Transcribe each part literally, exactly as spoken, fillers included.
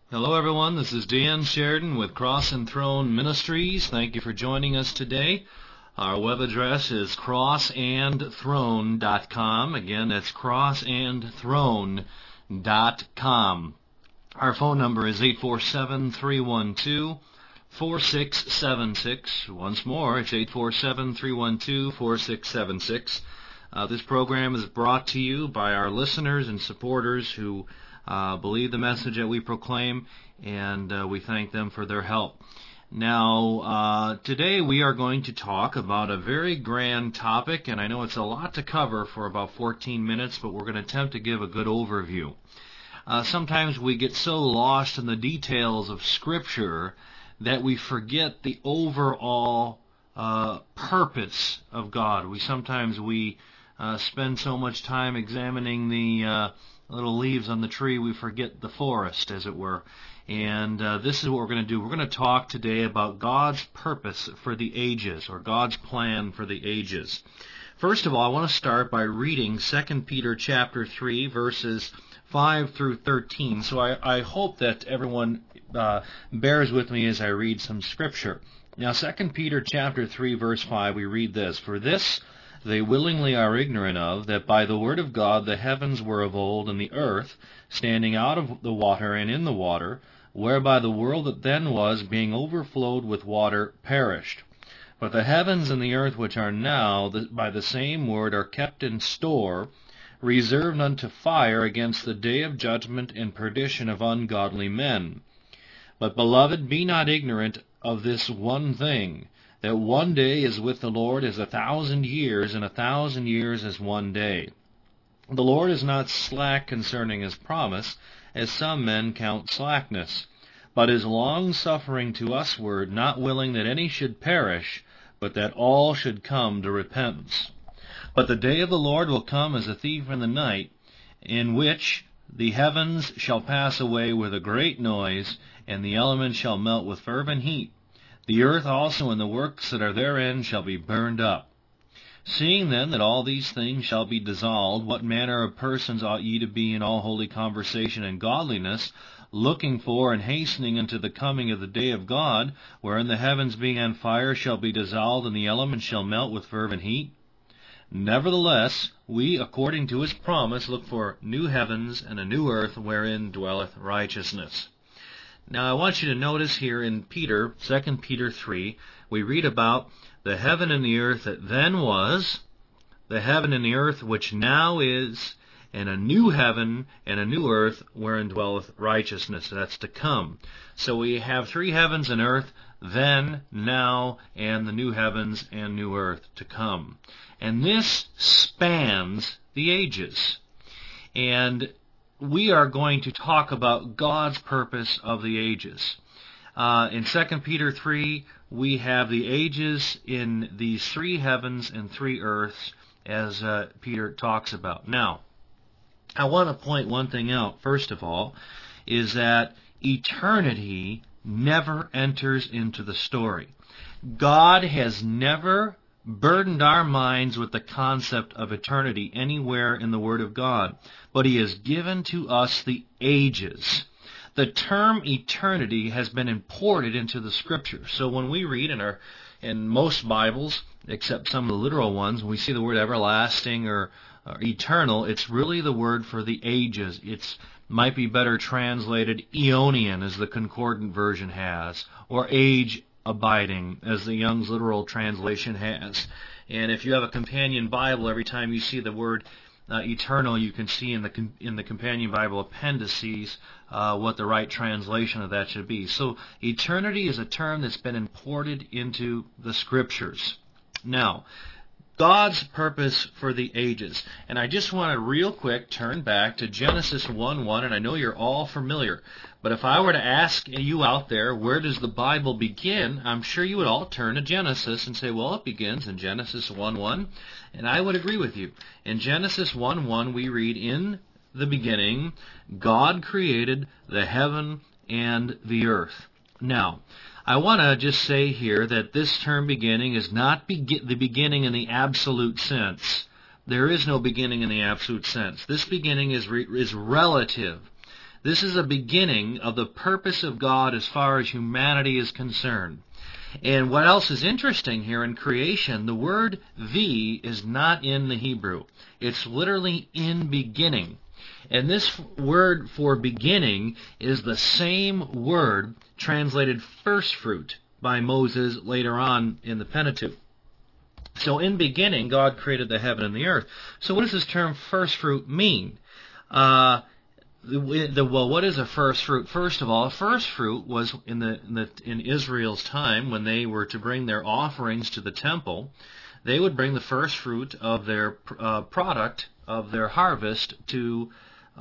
Hello everyone, this is Dan Sheridan with Cross and Throne Ministries. Thank you for joining us today. Our web address is cross and throne dot com. Again, that's cross and throne dot com. Our phone number is eight four seven, three one two, four six seven six. Once more, it's eight four seven, three one two, four six seven six. Uh, this program is brought to you by our listeners and supporters who Uh, believe the message that we proclaim, and uh, we thank them for their help. Now, uh, today we are going to talk about a very grand topic, and I know it's a lot to cover for about fourteen minutes, but we're going to attempt to give a good overview. Uh, sometimes we get so lost in the details of Scripture that we forget the overall uh, purpose of God. We sometimes we uh, spend so much time examining the uh, little leaves on the tree, we forget the forest, as it were. And uh, this is what we're going to do. We're going to talk today about God's purpose for the ages, or God's plan for the ages. First of all, I want to start by reading Second Peter chapter three, verses five through thirteen. So I, I hope that everyone uh, bears with me as I read some scripture. Now, Second Peter chapter three, verse five, we read this: "For this they willingly are ignorant of, that by the word of God the heavens were of old, and the earth, standing out of the water and in the water, whereby the world that then was, being overflowed with water, perished. But the heavens and the earth which are now, by the same word, are kept in store, reserved unto fire against the day of judgment and perdition of ungodly men. But, beloved, be not ignorant of this one thing, that one day is with the Lord as a thousand years, and a thousand years as one day. The Lord is not slack concerning his promise, as some men count slackness, but is long-suffering to usward, not willing that any should perish, but that all should come to repentance. But the day of the Lord will come as a thief in the night, in which the heavens shall pass away with a great noise, and the elements shall melt with fervent heat. The earth also and the works that are therein shall be burned up. Seeing then that all these things shall be dissolved, what manner of persons ought ye to be in all holy conversation and godliness, looking for and hastening unto the coming of the day of God, wherein the heavens being on fire shall be dissolved, and the elements shall melt with fervent heat? Nevertheless, we, according to his promise, look for new heavens and a new earth, wherein dwelleth righteousness." Now, I want you to notice here in Peter, Second Peter three, we read about the heaven and the earth that then was, the heaven and the earth which now is, and a new heaven and a new earth wherein dwelleth righteousness. That's to come. So we have three heavens and earth, then, now, and the new heavens and new earth to come. And this spans the ages. And we are going to talk about God's purpose of the ages. Uh, in Second Peter three, we have the ages in these three heavens and three earths, as uh, Peter talks about. Now, I want to point one thing out, first of all, is that eternity never enters into the story. God has never burdened our minds with the concept of eternity anywhere in the Word of God, but he has given to us the ages. The term eternity has been imported into the Scripture. So when we read in our in most Bibles, except some of the literal ones, when we see the word everlasting or, or eternal, it's really the word for the ages. It's might be better translated Aeonian, as the Concordant version has, or age abiding, as the Young's literal translation has. And if you have a companion Bible, every time you see the word uh, eternal, you can see in the in the companion Bible appendices uh, what the right translation of that should be. So eternity is a term that's been imported into the Scriptures. Now, God's purpose for the ages. And I just want to real quick turn back to Genesis one one, and I know you're all familiar. But if I were to ask you out there, where does the Bible begin? I'm sure you would all turn to Genesis and say, well, it begins in Genesis one one. And I would agree with you. In Genesis one one, we read, "In the beginning, God created the heaven and the earth." Now, I want to just say here that this term beginning is not be- the beginning in the absolute sense. There is no beginning in the absolute sense. This beginning is re- is relative. This is a beginning of the purpose of God as far as humanity is concerned. And what else is interesting here in creation, the word "v" is not in the Hebrew. It's literally "in beginning." And this word for beginning is the same word translated first fruit by Moses later on in the Pentateuch. So in beginning, God created the heaven and the earth. So what does this term first fruit mean? Uh, the, the, well, what is a first fruit? First of all, a first fruit was in the, in the in Israel's time when they were to bring their offerings to the temple. They would bring the first fruit of their uh, product of their harvest to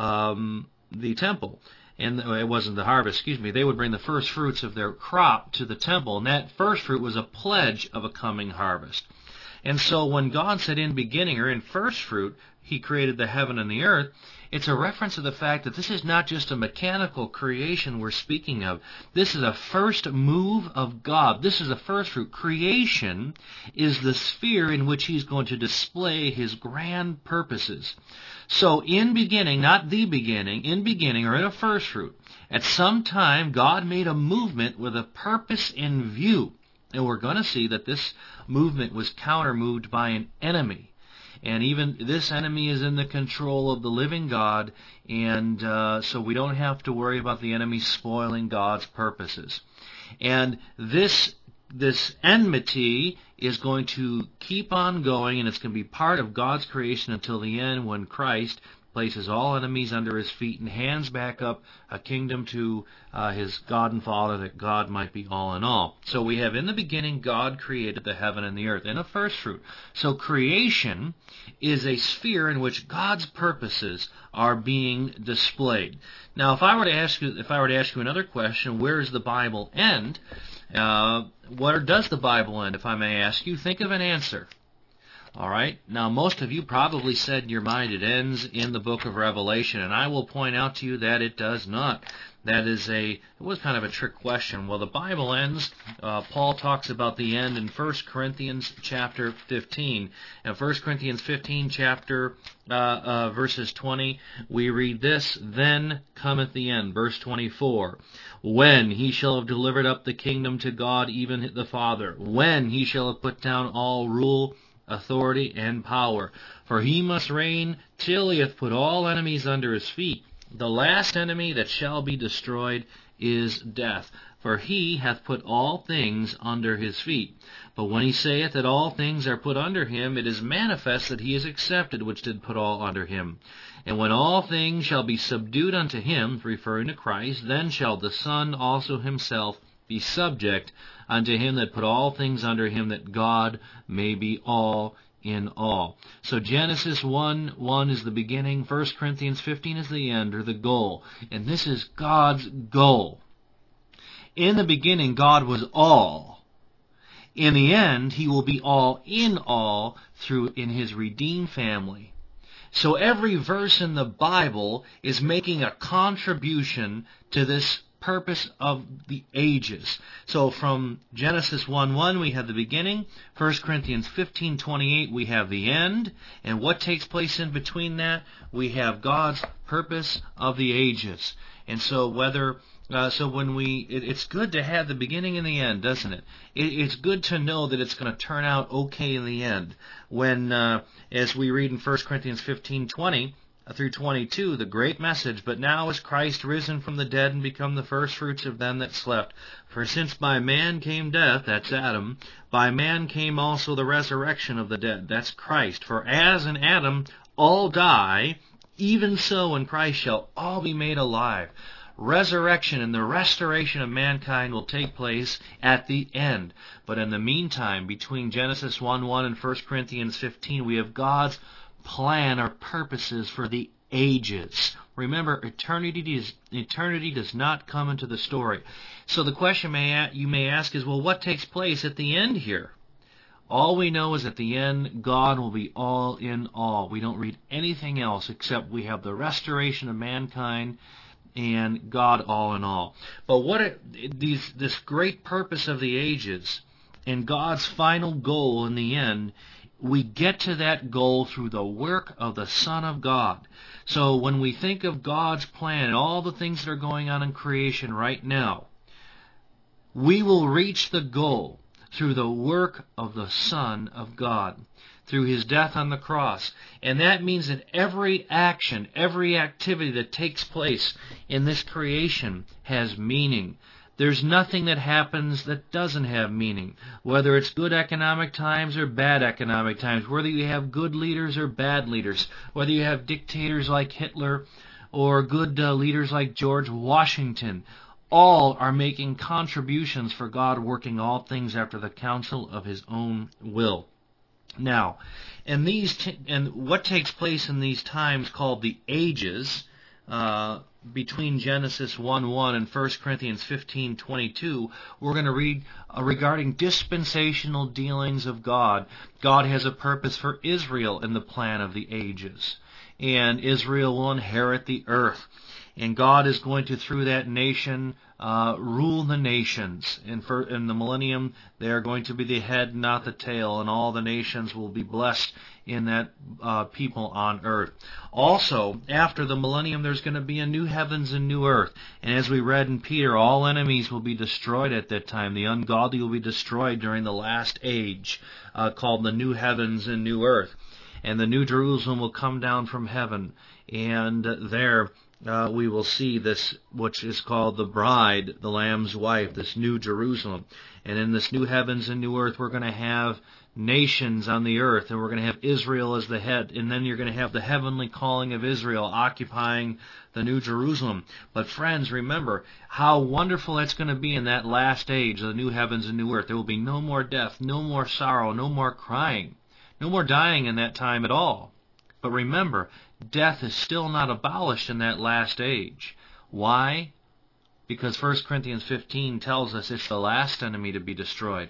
um, the temple. And it wasn't the harvest, excuse me. They would bring the first fruits of their crop to the temple, and that first fruit was a pledge of a coming harvest. And so when God said in beginning, or in first fruit, He created the heaven and the earth, it's a reference to the fact that this is not just a mechanical creation we're speaking of. This is a first move of God. This is a first fruit. Creation is the sphere in which He's going to display His grand purposes. So in beginning, not the beginning, in beginning, or in a first fruit, at some time God made a movement with a purpose in view. And we're going to see that this movement was counter-moved by an enemy. And even this enemy is in the control of the living God, and uh, so we don't have to worry about the enemy spoiling God's purposes. And this this enmity is going to keep on going, and it's going to be part of God's creation until the end, when Christ places all enemies under His feet and hands back up a kingdom to uh, His God and Father, that God might be all in all. So we have, in the beginning, God created the heaven and the earth in a first fruit. So creation is a sphere in which God's purposes are being displayed. Now, if I were to ask you, if I were to ask you another question, where does the Bible end? Uh, where does the Bible end, if I may ask you? Think of an answer. All right. Now, most of you probably said in your mind it ends in the book of Revelation, and I will point out to you that it does not. That is a, it was kind of a trick question. Well, the Bible ends, uh, Paul talks about the end in First Corinthians chapter fifteen. In First Corinthians fifteen, chapter, uh, uh, verses twenty, we read this: "Then cometh the end," verse twenty-four, "when He shall have delivered up the kingdom to God, even the Father, when He shall have put down all rule, authority, and power. For He must reign till He hath put all enemies under His feet. The last enemy that shall be destroyed is death. For He hath put all things under His feet. But when He saith that all things are put under Him, it is manifest that He is accepted which did put all under Him. And when all things shall be subdued unto Him," referring to Christ, "then shall the Son also Himself be subject unto Him that put all things under Him, that God may be all in all." So Genesis one one is the beginning, First Corinthians fifteen is the end, or the goal. And this is God's goal. In the beginning, God was all. In the end, He will be all in all through in His redeemed family. So every verse in the Bible is making a contribution to this purpose of the ages. So from Genesis one one we have the beginning, First Corinthians fifteen twenty-eight we have the end, and what takes place in between that? We have God's purpose of the ages. And so whether uh, so when we it, it's good to have the beginning and the end, doesn't it? it it's good to know that it's going to turn out okay in the end. When uh, as we read in First Corinthians fifteen twenty through twenty-two, the great message: "But now is Christ risen from the dead, and become the firstfruits of them that slept. For since by man came death," that's Adam, "by man came also the resurrection of the dead," that's Christ. "For as in Adam all die, even so in Christ shall all be made alive." Resurrection and the restoration of mankind will take place at the end. But in the meantime, between Genesis one one and First Corinthians fifteen, we have God's plan or purposes for the ages. Remember, eternity is, eternity does not come into the story. So the question may, you may ask is, well, what takes place at the end here? All we know is at the end, God will be all in all. We don't read anything else except we have the restoration of mankind and God all in all. But what it, these, this great purpose of the ages and God's final goal in the end, we get to that goal through the work of the Son of God. So when we think of God's plan and all the things that are going on in creation right now, we will reach the goal through the work of the Son of God, through His death on the cross. And that means that every action, every activity that takes place in this creation has meaning. There's nothing that happens that doesn't have meaning, whether it's good economic times or bad economic times, whether you have good leaders or bad leaders, whether you have dictators like Hitler or good uh, leaders like George Washington. All are making contributions for God, working all things after the counsel of His own will. Now, and these t- and what takes place in these times called the ages, uh, between Genesis one one and First Corinthians fifteen twenty-two, we're going to read uh, regarding dispensational dealings of God. God has a purpose for Israel in the plan of the ages, and Israel will inherit the earth. And God is going to, through that nation, uh, rule the nations. In, for, in the millennium, they are going to be the head, not the tail, and all the nations will be blessed in that uh, people on earth. Also, after the millennium, there's going to be a new heavens and new earth. And as we read in Peter, all enemies will be destroyed at that time. The ungodly will be destroyed during the last age, uh, called the new heavens and new earth. And the new Jerusalem will come down from heaven, and there Uh, we will see this, which is called the bride, the Lamb's wife, this new Jerusalem. And in this new heavens and new earth, we're going to have nations on the earth, and we're going to have Israel as the head, and then you're going to have the heavenly calling of Israel occupying the new Jerusalem. But friends, remember how wonderful that's going to be in that last age, the new heavens and new earth. There will be no more death, no more sorrow, no more crying, no more dying in that time at all. But remember, death is still not abolished in that last age. Why? Because First Corinthians fifteen tells us it's the last enemy to be destroyed.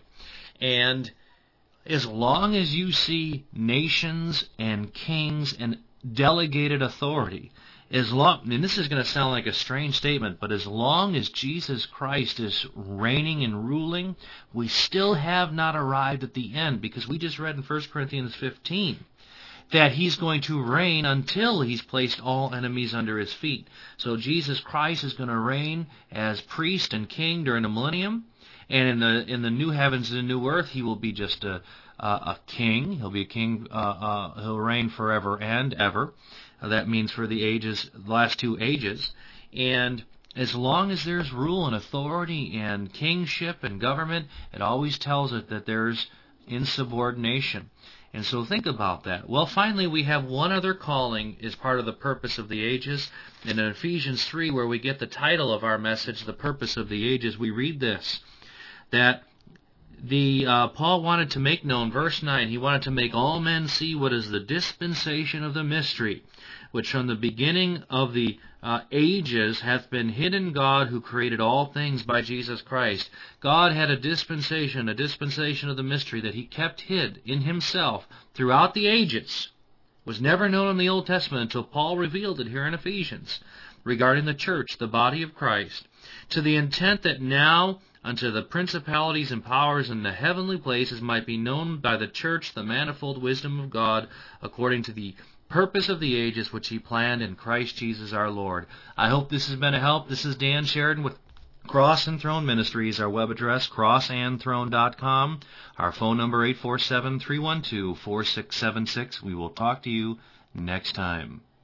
And as long as you see nations and kings and delegated authority, as long, and this is going to sound like a strange statement, but as long as Jesus Christ is reigning and ruling, we still have not arrived at the end, because we just read in First Corinthians fifteen that He's going to reign until He's placed all enemies under His feet. So Jesus Christ is going to reign as priest and king during the millennium, and in the in the new heavens and new earth, He will be just a a, a king. He'll be a king. Uh, uh, he'll reign forever and ever. Uh, that means for the ages, the last two ages, and as long as there's rule and authority and kingship and government, it always tells it that there's insubordination. And so think about that. Well, finally, we have one other calling as part of the purpose of the ages. And in Ephesians three, where we get the title of our message, The Purpose of the Ages, we read this, that the uh, Paul wanted to make known, verse nine, he wanted to make all men see what is the dispensation of the mystery, which from the beginning of the uh, ages hath been hid in God, who created all things by Jesus Christ. God had a dispensation, a dispensation of the mystery that He kept hid in Himself throughout the ages. It was never known in the Old Testament until Paul revealed it here in Ephesians, regarding the church, the body of Christ, to the intent that now unto the principalities and powers in the heavenly places might be known by the church the manifold wisdom of God, according to the purpose of the ages which He planned in Christ Jesus our Lord. I hope this has been a help. This is Dan Sheridan with Cross and Throne Ministries. Our web address, cross and throne dot com. Our phone number, eight four seven, three one two, four six seven six. We will talk to you next time.